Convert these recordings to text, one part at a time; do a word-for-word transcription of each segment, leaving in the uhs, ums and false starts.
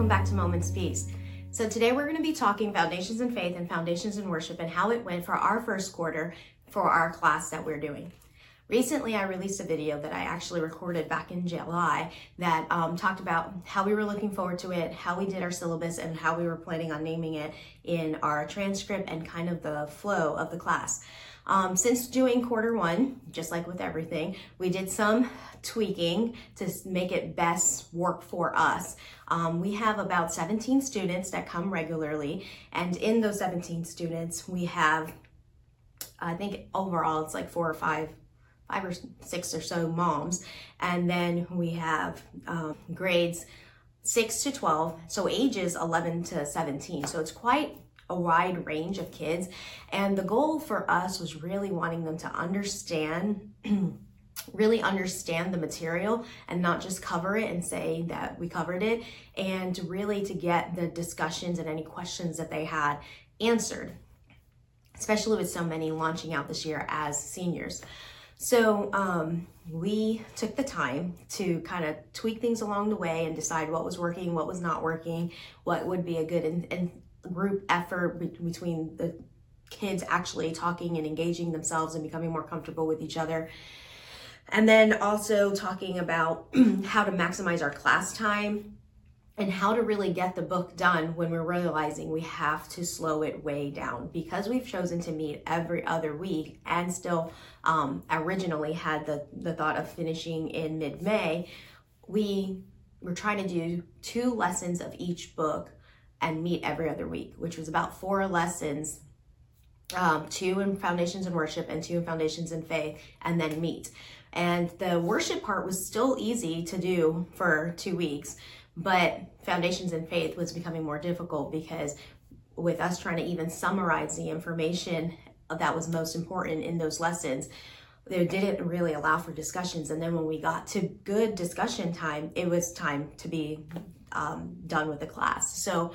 welcome back to Moments Peace. So today we're going to be talking Foundations in Faith and Foundations in Worship and how it went for our first quarter for our class that we're doing. Recently, I released a video that I actually recorded back in July that um, talked about how we were looking forward to it, how we did our syllabus, and how we were planning on naming it in our transcript and kind of the flow of the class. Um, since doing quarter one, just like with everything, we did some tweaking to make it best work for us. Um, we have about seventeen students that come regularly, and in those seventeen students, we have, I think overall it's like four or five five or six or so moms, and then we have um, grades six to twelve, so ages eleven to seventeen, so it's quite a wide range of kids. And the goal for us was really wanting them to understand really understand the material and not just cover it and say that we covered it, and really to get the discussions and any questions that they had answered, especially with so many launching out this year as seniors. So um, we took the time to kind of tweak things along the way and decide what was working, what was not working, what would be a good in, in group effort be- between the kids actually talking and engaging themselves and becoming more comfortable with each other. And then also talking about how to maximize our class time and how to really get the book done when we're realizing we have to slow it way down, because we've chosen to meet every other week and still um, originally had the, the thought of finishing in mid-May. We were trying to do two lessons of each book and meet every other week, which was about four lessons, um, two in Foundations in Worship and two in Foundations in Faith, and then meet. And the worship part was still easy to do for two weeks, but Foundations in Faith was becoming more difficult because with us trying to even summarize the information that was most important in those lessons, they didn't really allow for discussions. And then when we got to good discussion time, it was time to be um, done with the class. So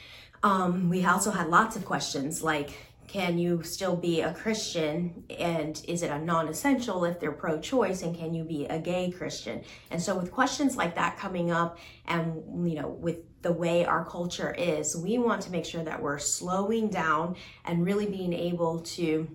um, we also had lots of questions like, can you still be a Christian, and is it a non-essential if they're pro-choice, and can you be a gay Christian? And so with questions like that coming up, and you know, with the way our culture is, we want to make sure that we're slowing down and really being able to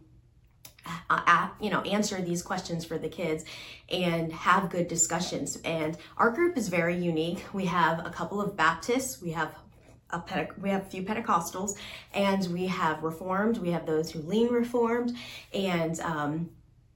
uh, you know, answer these questions for the kids and have good discussions. And our group is very unique. We have a couple of Baptists, we have A Pente- we have a few Pentecostals, and we have Reformed. We have those who lean Reformed. And um,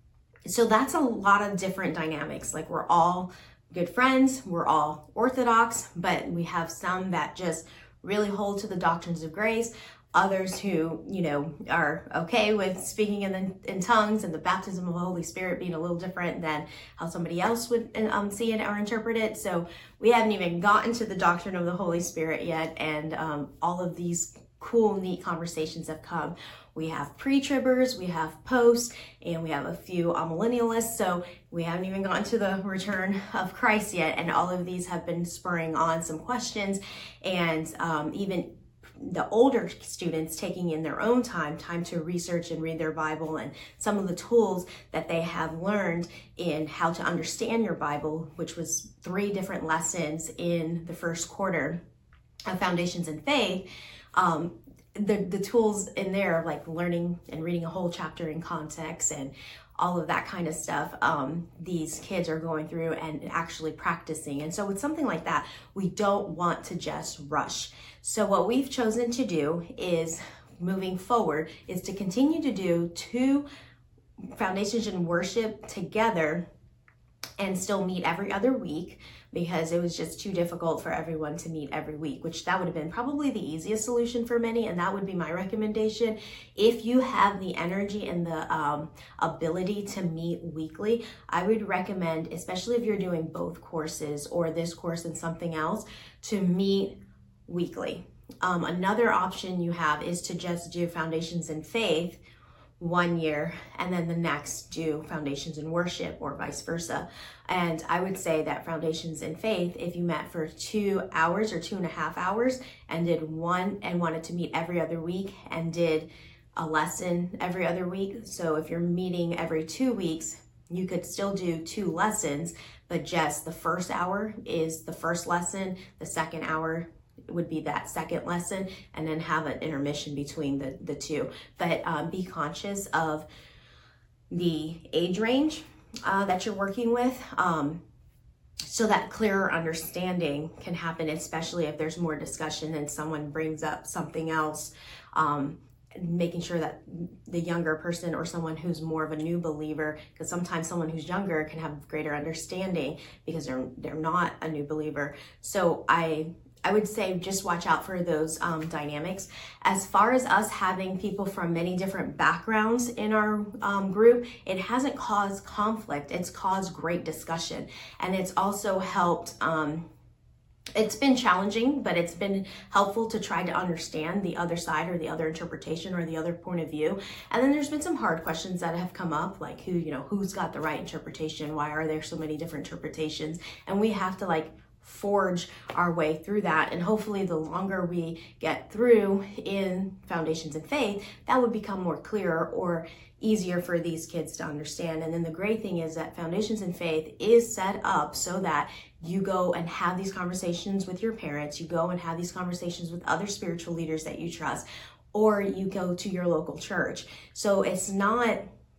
so that's a lot of different dynamics. Like, we're all good friends, we're all Orthodox, but we have some that just really hold to the doctrines of grace. Others who, you know, are okay with speaking in, the, in tongues and the baptism of the Holy Spirit being a little different than how somebody else would um, see it or interpret it. So we haven't even gotten to the doctrine of the Holy Spirit yet. And um, all of these cool, neat conversations have come. We have pre-tribbers, we have post, and we have a few amillennialists. So we haven't even gotten to the return of Christ yet. And all of these have been spurring on some questions, and um, even the older students taking in their own time, time to research and read their Bible, and some of the tools that they have learned in how to understand your Bible, which was three different lessons in the first quarter of Foundations in Faith. Um, the, the tools in there, like learning and reading a whole chapter in context and all of that kind of stuff, um, these kids are going through and actually practicing. And so with something like that, we don't want to just rush. So what we've chosen to do is, moving forward, is to continue to do two Foundations in Worship together and still meet every other week, because it was just too difficult for everyone to meet every week, which that would have been probably the easiest solution for many. And that would be my recommendation. If you have the energy and the um, ability to meet weekly, I would recommend, especially if you're doing both courses or this course and something else, to meet weekly. Um, another option you have is to just do Foundations in Faith one year and then the next do Foundations in Worship, or vice versa. And I would say that Foundations in Faith, if you met for two hours or two and a half hours and did one and wanted to meet every other week and did a lesson every other week. So if you're meeting every two weeks, you could still do two lessons, but just the first hour is the first lesson, the second hour would be that second lesson, and then have an intermission between the, the two. But um, be conscious of the age range uh, that you're working with, um, so that clearer understanding can happen, especially if there's more discussion and someone brings up something else. Um, making sure that the younger person or someone who's more of a new believer, because sometimes someone who's younger can have greater understanding because they're they're not a new believer. So I I would say just watch out for those um, dynamics. As far as us having people from many different backgrounds in our um, group, it hasn't caused conflict. It's caused great discussion, and it's also helped. Um, It's been challenging, but it's been helpful to try to understand the other side or the other interpretation or the other point of view. And then there's been some hard questions that have come up, like who, you know, who's got the right interpretation? Why are there so many different interpretations? And we have to like forge our way through that. And hopefully the longer we get through in Foundations in Faith, that would become more clear or easier for these kids to understand. And then the great thing is that Foundations in Faith is set up so that you go and have these conversations with your parents, you go and have these conversations with other spiritual leaders that you trust, or you go to your local church. So it's not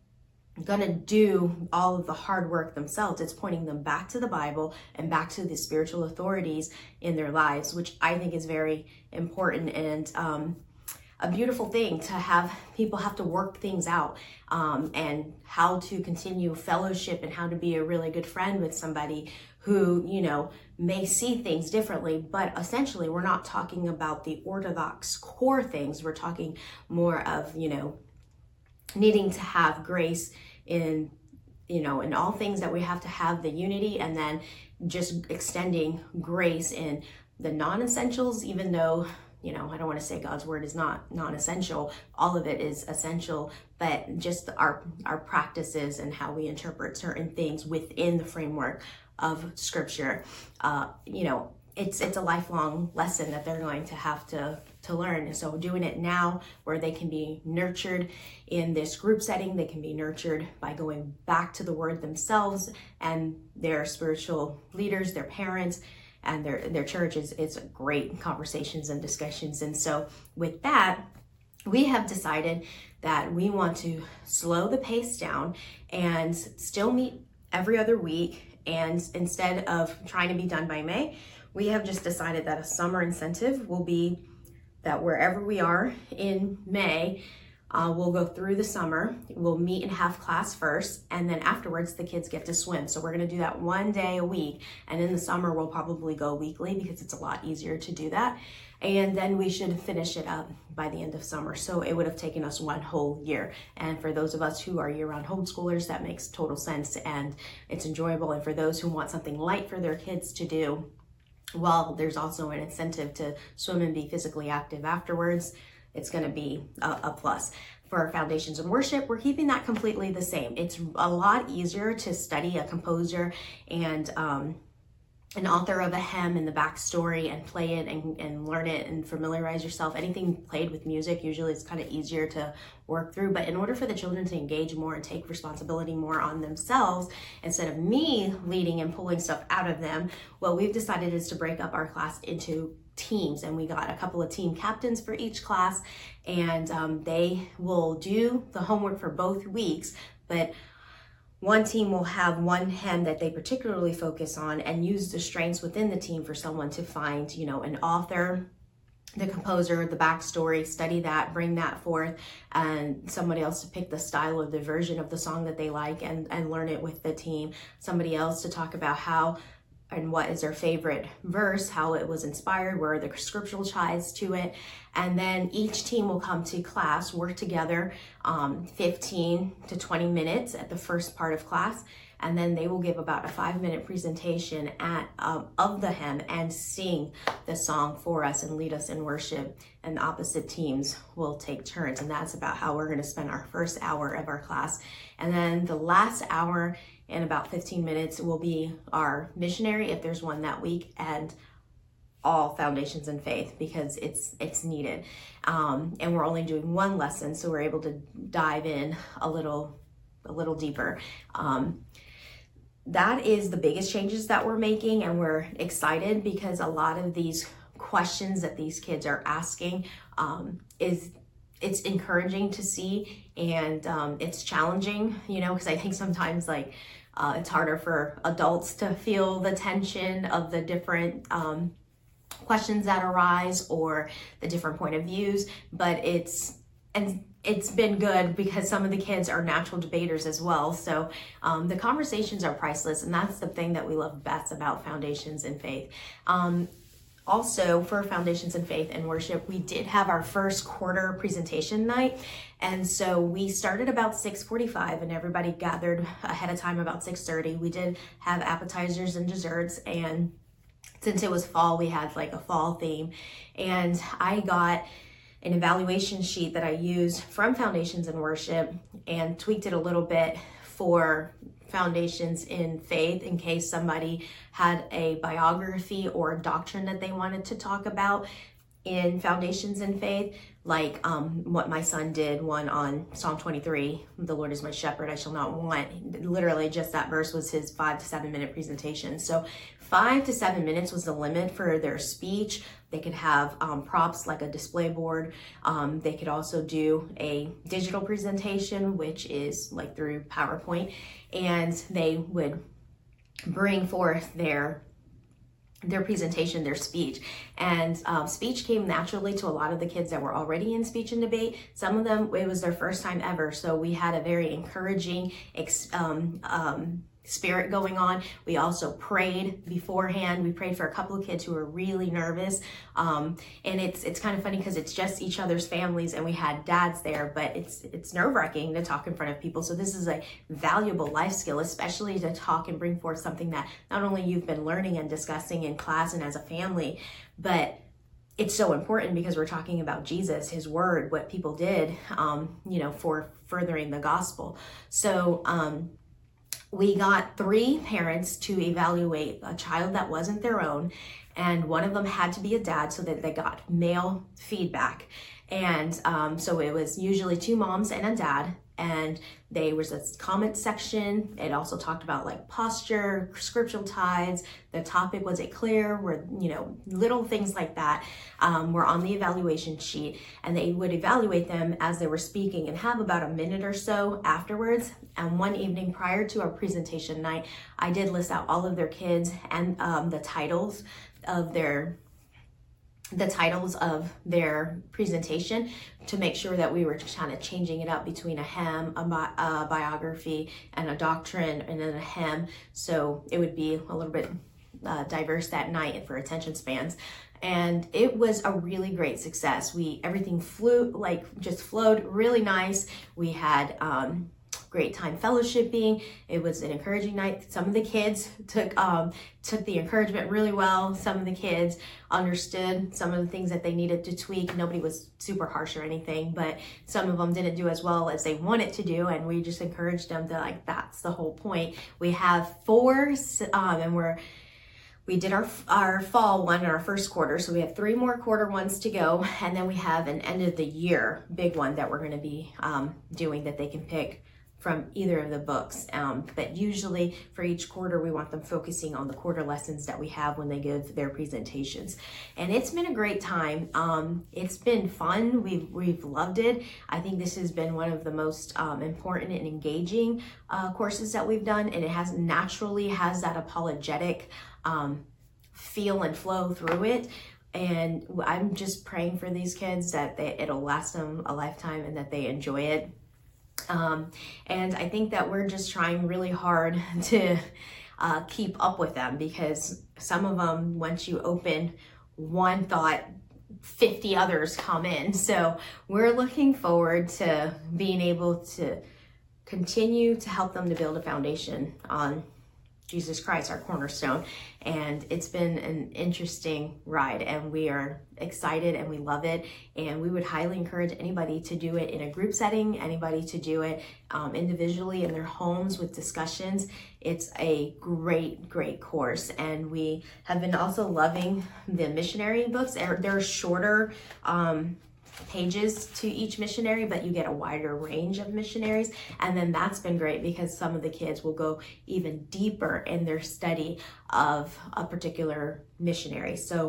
gonna do all of the hard work themselves. It's pointing them back to the Bible and back to the spiritual authorities in their lives, which I think is very important and um, a beautiful thing to have people have to work things out um, and how to continue fellowship and how to be a really good friend with somebody who, you know, may see things differently. But essentially, we're not talking about the orthodox core things. We're talking more of, you know, needing to have grace in, you know, in all things, that we have to have the unity, and then just extending grace in the non-essentials, even though, you know, I don't want to say God's word is not non-essential. All of it is essential, but just our, our practices and how we interpret certain things within the framework of scripture, uh, you know, it's it's a lifelong lesson that they're going to have to to learn. And so doing it now, where they can be nurtured in this group setting, they can be nurtured by going back to the word themselves and their spiritual leaders, their parents, and their their churches. It's great conversations and discussions. And so with that, we have decided that we want to slow the pace down and still meet every other week. And instead of trying to be done by May, we have just decided that a summer incentive will be that wherever we are in May, uh, we'll go through the summer, we'll meet and have class first, and then afterwards the kids get to swim. So we're gonna do that one day a week, and in the summer we'll probably go weekly because it's a lot easier to do that. And then we should finish it up by the end of summer. So it would have taken us one whole year. And for those of us who are year-round homeschoolers, that makes total sense and it's enjoyable. And for those who want something light for their kids to do, well, there's also an incentive to swim and be physically active afterwards. It's gonna be a, a plus. For Foundations in Worship, we're keeping that completely the same. It's a lot easier to study a composer and um, an author of a hymn and the backstory and play it and, and learn it and familiarize yourself. Anything played with music, usually it's kind of easier to work through. But in order for the children to engage more and take responsibility more on themselves, instead of me leading and pulling stuff out of them, what we've decided is to break up our class into teams. And we got a couple of team captains for each class, and um, they will do the homework for both weeks. But one team will have one hymn that they particularly focus on and use the strengths within the team for someone to find, you know, an author, the composer, the backstory, study that, bring that forth, and somebody else to pick the style of the version of the song that they like and, and learn it with the team. Somebody else to talk about how and what is their favorite verse, how it was inspired, where are the scriptural ties to it. And then each team will come to class, work together um, fifteen to twenty minutes at the first part of class. And then they will give about a five minute presentation at um, of the hymn and sing the song for us and lead us in worship. And the opposite teams will take turns. And that's about how we're gonna spend our first hour of our class. And then the last hour in about fifteen minutes will be our missionary, if there's one that week, and all Foundations in Faith, because it's it's needed. Um, and we're only doing one lesson, so we're able to dive in a little, a little deeper. Um, that is the biggest changes that we're making, and we're excited because a lot of these questions that these kids are asking um, is it's encouraging to see, and um, it's challenging, you know, because I think sometimes like uh, it's harder for adults to feel the tension of the different um, questions that arise or the different point of views, but it's and it's been good because some of the kids are natural debaters as well. So um, the conversations are priceless, and that's the thing that we love best about Foundations in Faith. Um, Also, for Foundations in Faith and Worship, we did have our first quarter presentation night. And so we started about six forty-five and everybody gathered ahead of time about six thirty. We did have appetizers and desserts, and since it was fall, we had like a fall theme. And I got an evaluation sheet that I used from Foundations in Worship and tweaked it a little bit for Foundations in Faith in case somebody had a biography or a doctrine that they wanted to talk about in Foundations in Faith, like um, what my son did, one on Psalm twenty-three, the Lord is my shepherd, I shall not want. Literally just that verse was his five to seven minute presentation. So five to seven minutes was the limit for their speech. They could have um, props like a display board. Um, they could also do a digital presentation, which is like through PowerPoint, and they would bring forth their their presentation, their speech. And um, speech came naturally to a lot of the kids that were already in speech and debate. Some of them, it was their first time ever. So we had a very encouraging ex, um, um, spirit going on. We also prayed beforehand. We prayed for a couple of kids who were really nervous. Um, and it's it's kind of funny because it's just each other's families and we had dads there, but it's it's nerve-wracking to talk in front of people. So this is a valuable life skill, especially to talk and bring forth something that not only you've been learning and discussing in class and as a family, but it's so important because we're talking about Jesus, his word, what people did, um, you know, for furthering the gospel. So, um, we got three parents to evaluate a child that wasn't their own, and one of them had to be a dad so that they got male feedback. And um, so it was usually two moms and a dad, and there was a comment section. It also talked about like posture, scriptural tithes. The topic, was it clear? Were, you know, little things like that um, were on the evaluation sheet, and they would evaluate them as they were speaking and have about a minute or so afterwards. And one evening prior to our presentation night, I did list out all of their kids and um, the titles of their the titles of their presentation to make sure that we were kind of changing it up between a hymn, a, bi a biography, and a doctrine, and then a hymn. So it would be a little bit uh, diverse that night for attention spans. And it was a really great success. We, everything flew, like just flowed really nice. We had, um, great time fellowshipping. It was an encouraging night. Some of the kids took um, took the encouragement really well. Some of the kids understood some of the things that they needed to tweak. Nobody was super harsh or anything, but some of them didn't do as well as they wanted to do, and we just encouraged them to, like, that's the whole point. We have four, um, and we're We did our our fall one in our first quarter, so we have three more quarter ones to go, and then we have an end of the year big one that we're going to be um, doing that they can pick from either of the books. Um, but usually for each quarter, we want them focusing on the quarter lessons that we have when they give their presentations. And it's been a great time. Um, it's been fun. We've, we've loved it. I think this has been one of the most um, important and engaging uh, courses that we've done. And it has naturally has that apologetic um, feel and flow through it. And I'm just praying for these kids that they, it'll last them a lifetime and that they enjoy it. Um, and I think that we're just trying really hard to uh, keep up with them, because some of them, once you open one thought, fifty others come in. So we're looking forward to being able to continue to help them to build a foundation on Jesus Christ, our cornerstone. And it's been an interesting ride, and we are excited and we love it. And we would highly encourage anybody to do it in a group setting, anybody to do it um, individually in their homes with discussions. It's a great, great course. And we have been also loving the missionary books. They're, they're shorter um, pages to each missionary, but you get a wider range of missionaries. And then that's been great because some of the kids will go even deeper in their study of a particular missionary. So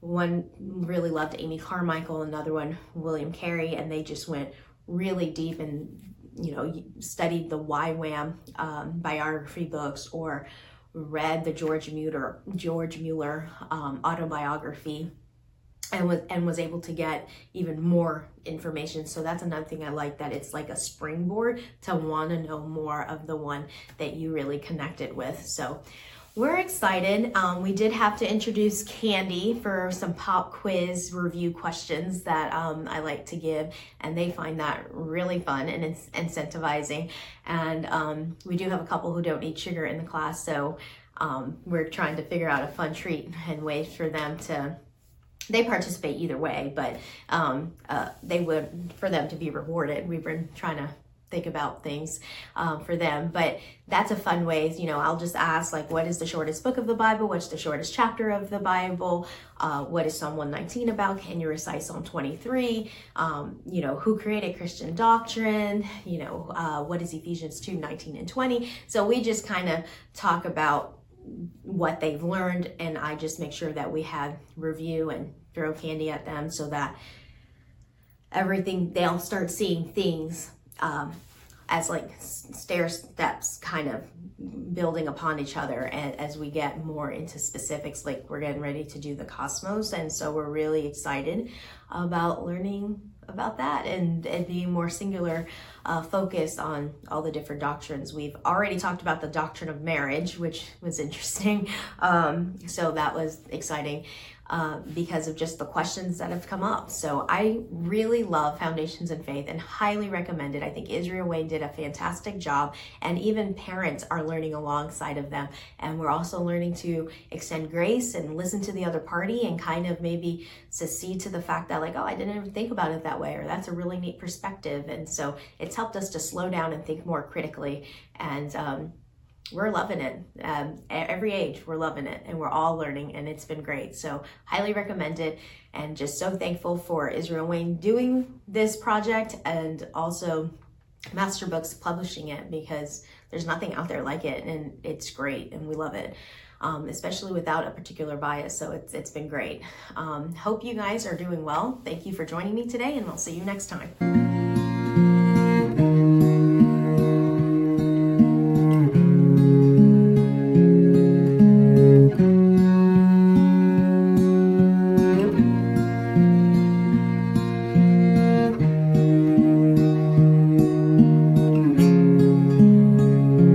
one really loved Amy Carmichael, another one William Carey, and they just went really deep and, you know, studied the Y WAM um, biography books, or read the George Mueller, George Mueller um, autobiography, and was, and was able to get even more information. So that's another thing I like, that it's like a springboard to want to know more of the one that you really connected with. So we're excited. Um, we did have to introduce Candy for some pop quiz review questions that um, I like to give, and they find that really fun and in- incentivizing. And um, we do have a couple who don't eat sugar in the class, so um, we're trying to figure out a fun treat and ways for them to, they participate either way, but um, uh, they would, for them to be rewarded. We've been trying to think about things um, for them, but that's a fun way. You know, I'll just ask, like, what is the shortest book of the Bible? What's the shortest chapter of the Bible? Uh, what is Psalm one nineteen about? Can you recite Psalm twenty-three? Um, you know, who created Christian doctrine? You know, uh, what is Ephesians two nineteen and twenty? So we just kind of talk about what they've learned, and I just make sure that we have review and throw candy at them so that everything, they'll start seeing things um, as like stair steps, kind of building upon each other. And as we get more into specifics, like we're getting ready to do the Cosmos, and so we're really excited about learning about that and, and being more singular uh, focused on all the different doctrines. We've already talked about the doctrine of marriage, which was interesting. Um, so that was exciting. Uh, because of just the questions that have come up. So I really love Foundations in Faith and highly recommend it. I think Israel Wayne did a fantastic job, and even parents are learning alongside of them. And we're also learning to extend grace and listen to the other party, and kind of maybe secede to the fact that, like, oh, I didn't even think about it that way, or that's a really neat perspective. And so it's helped us to slow down and think more critically. And um, we're loving it. Um, at every age, we're loving it, and we're all learning, and it's been great. So highly recommend it, and just so thankful for Israel Wayne doing this project, and also Master Books publishing it, because there's nothing out there like it, and it's great, and we love it, um, especially without a particular bias. So it's it's been great. Um, hope you guys are doing well. Thank you for joining me today, and I'll see you next time.